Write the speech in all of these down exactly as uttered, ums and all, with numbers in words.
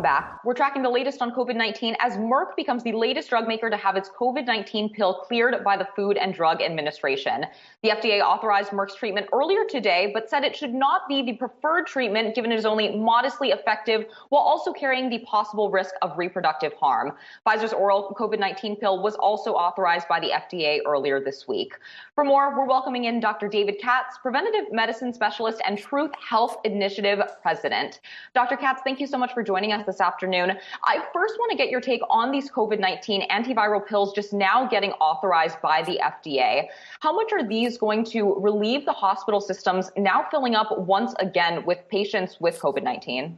Back. We're tracking the latest on COVID nineteen as Merck becomes the latest drug maker to have its COVID nineteen pill cleared by the Food and Drug Administration. The F D A authorized Merck's treatment earlier today, but said it should not be the preferred treatment given it is only modestly effective while also carrying the possible risk of reproductive harm. Pfizer's oral COVID nineteen pill was also authorized by the F D A earlier this week. For more, we're welcoming in Doctor David Katz, Preventative Medicine Specialist and Truth Health Initiative President. Doctor Katz, thank you so much for joining us this afternoon. I first want to get your take on these COVID nineteen antiviral pills just now getting authorized by the F D A. How much are these going to relieve the hospital systems now filling up once again with patients with COVID nineteen?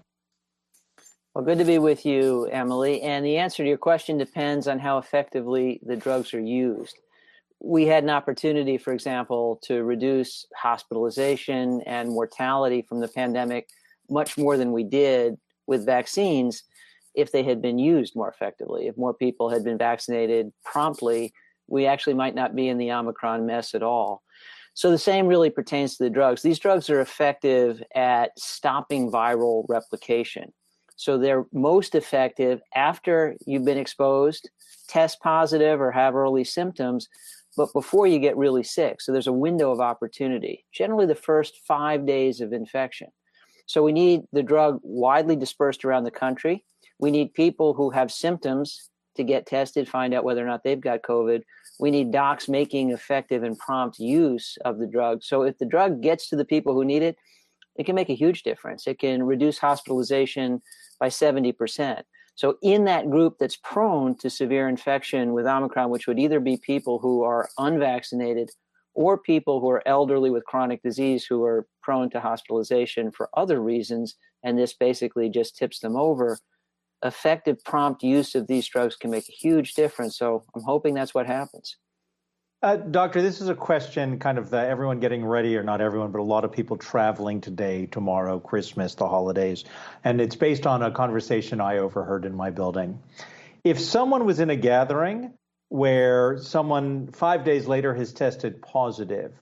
Well, good to be with you, Emily. And the answer to your question depends on how effectively the drugs are used. We had an opportunity, for example, to reduce hospitalization and mortality from the pandemic much more than we did with vaccines if they had been used more effectively. If more people had been vaccinated promptly, we actually might not be in the Omicron mess at all. So the same really pertains to the drugs. These drugs are effective at stopping viral replication. So they're most effective after you've been exposed, test positive, or have early symptoms, but before you get really sick. So there's a window of opportunity, generally the first five days of infection. So we need the drug widely dispersed around the country. We need people who have symptoms to get tested, find out whether or not they've got COVID. We need docs making effective and prompt use of the drug. So if the drug gets to the people who need it, it can make a huge difference. It can reduce hospitalization by seventy percent. So in that group that's prone to severe infection with Omicron, which would either be people who are unvaccinated or people who are elderly with chronic disease who are prone to hospitalization for other reasons, and this basically just tips them over, effective prompt use of these drugs can make a huge difference. So I'm hoping that's what happens. Uh, doctor, this is a question kind of uh, everyone getting ready, or not everyone, but a lot of people traveling today, tomorrow, Christmas, the holidays. And it's based on a conversation I overheard in my building. If someone was in a gathering where someone five days later has tested positive,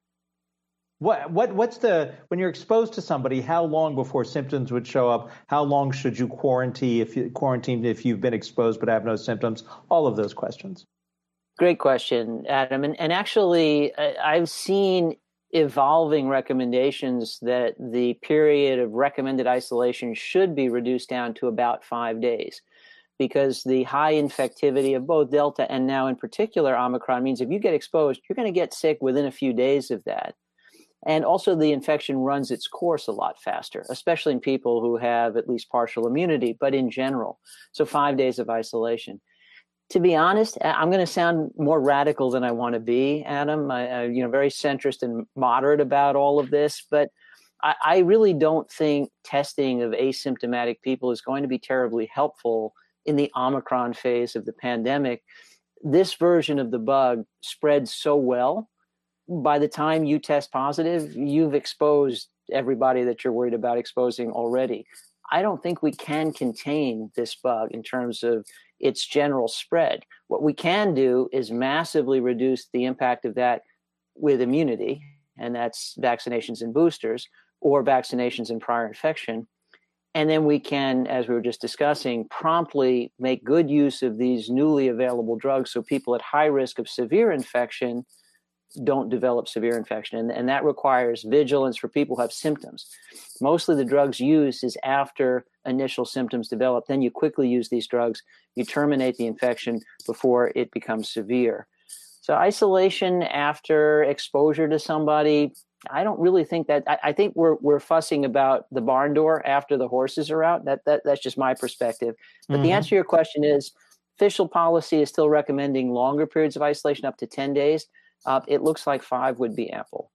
what what what's the, when you're exposed to somebody, how long before symptoms would show up? How long should you quarantine if you quarantine if you've been exposed but have no symptoms? All of those questions. Great question, Adam. And, and actually, I've seen evolving recommendations that the period of recommended isolation should be reduced down to about five days. Because the high infectivity of both Delta and now in particular Omicron means if you get exposed, you're going to get sick within a few days of that. And also the infection runs its course a lot faster, especially in people who have at least partial immunity, but in general. So five days of isolation. To be honest, I'm going to sound more radical than I want to be, Adam. I, I, you know, very centrist and moderate about all of this, but I, I really don't think testing of asymptomatic people is going to be terribly helpful in the Omicron phase of the pandemic. This version of the bug spreads so well. By the time you test positive, you've exposed everybody that you're worried about exposing already. I don't think we can contain this bug in terms of its general spread. What we can do is massively reduce the impact of that with immunity, and that's vaccinations and boosters, or vaccinations and prior infection. And then we can, as we were just discussing, promptly make good use of these newly available drugs so people at high risk of severe infection don't develop severe infection. And, and that requires vigilance for people who have symptoms. Mostly the drugs used is after initial symptoms develop. Then you quickly use these drugs. You terminate the infection before it becomes severe. So isolation after exposure to somebody, I don't really think that, I, I think we're we're fussing about the barn door after the horses are out. That, that That's just my perspective. But mm-hmm. The answer to your question is, official policy is still recommending longer periods of isolation, up to ten days. Uh, it looks like five would be ample.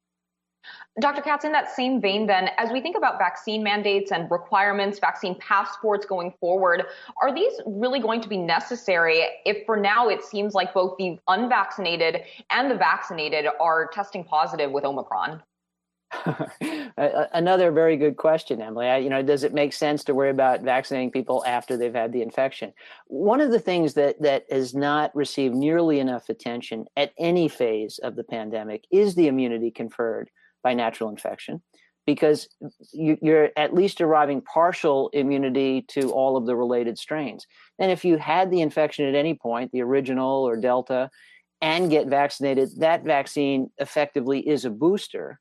Doctor Katz, in that same vein then, as we think about vaccine mandates and requirements, vaccine passports going forward, are these really going to be necessary if for now it seems like both the unvaccinated and the vaccinated are testing positive with Omicron? Another very good question, Emily. I, you know, does it make sense to worry about vaccinating people after they've had the infection? One of the things that that has not received nearly enough attention at any phase of the pandemic is the immunity conferred by natural infection, because you, you're at least deriving partial immunity to all of the related strains. And if you had the infection at any point, the original or Delta, and get vaccinated, that vaccine effectively is a booster.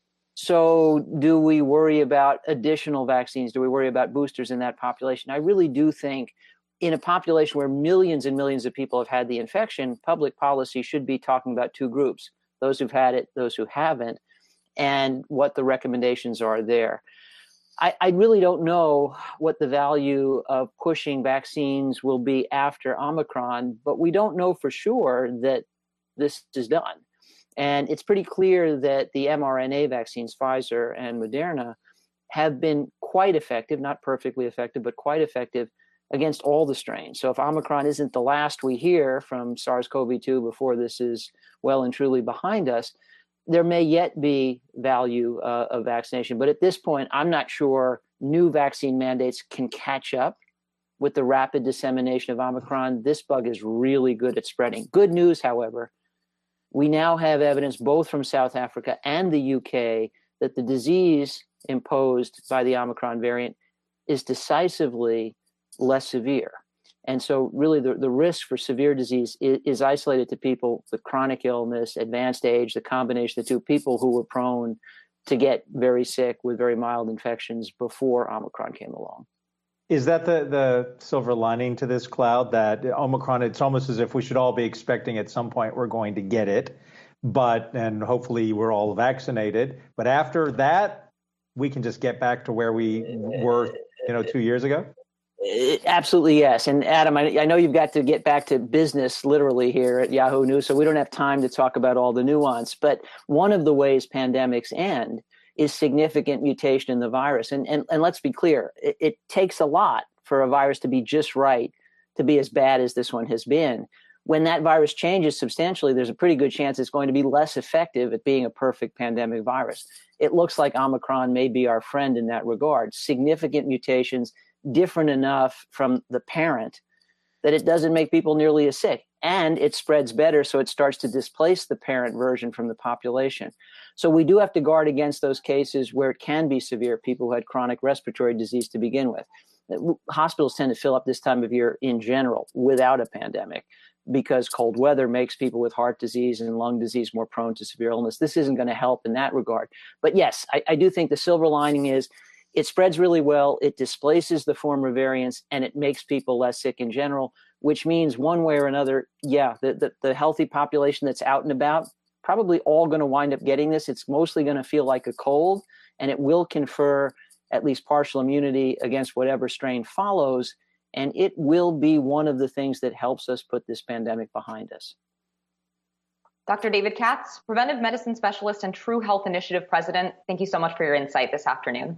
So do we worry about additional vaccines? Do we worry about boosters in that population? I really do think in a population where millions and millions of people have had the infection, public policy should be talking about two groups, those who've had it, those who haven't, and what the recommendations are there. I, I really don't know what the value of pushing vaccines will be after Omicron, but we don't know for sure that this is done. And it's pretty clear that the mRNA vaccines, Pfizer and Moderna, have been quite effective, not perfectly effective, but quite effective against all the strains. So if Omicron isn't the last we hear from SARS-C o V two before this is well and truly behind us, there may yet be value uh, of vaccination. But at this point, I'm not sure new vaccine mandates can catch up with the rapid dissemination of Omicron. This bug is really good at spreading. Good news, however, we now have evidence both from South Africa and the U K that the disease imposed by the Omicron variant is decisively less severe. And so really the, the risk for severe disease is, is isolated to people with chronic illness, advanced age, the combination of the two, people who were prone to get very sick with very mild infections before Omicron came along. Is that the, the silver lining to this cloud, that Omicron, it's almost as if we should all be expecting at some point we're going to get it, but, and hopefully we're all vaccinated, but after that, we can just get back to where we were, you know, two years ago? Absolutely, yes. And Adam, I, I know you've got to get back to business literally here at Yahoo News, so we don't have time to talk about all the nuance. But one of the ways pandemics end is significant mutation in the virus. And, and, and let's be clear, it, it takes a lot for a virus to be just right, to be as bad as this one has been. When that virus changes substantially, there's a pretty good chance it's going to be less effective at being a perfect pandemic virus. It looks like Omicron may be our friend in that regard. Significant mutations, different enough from the parent that it doesn't make people nearly as sick. And it spreads better, so it starts to displace the parent version from the population. So we do have to guard against those cases where it can be severe, people who had chronic respiratory disease to begin with. Hospitals tend to fill up this time of year in general without a pandemic, because cold weather makes people with heart disease and lung disease more prone to severe illness. This isn't going to help in that regard. But yes, I, I do think the silver lining is it spreads really well, it displaces the former variants, and it makes people less sick in general, which means one way or another, yeah, the, the, the healthy population that's out and about, probably all going to wind up getting this. It's mostly going to feel like a cold, and it will confer at least partial immunity against whatever strain follows. And it will be one of the things that helps us put this pandemic behind us. Doctor David Katz, preventive medicine specialist and True Health Initiative president, thank you so much for your insight this afternoon.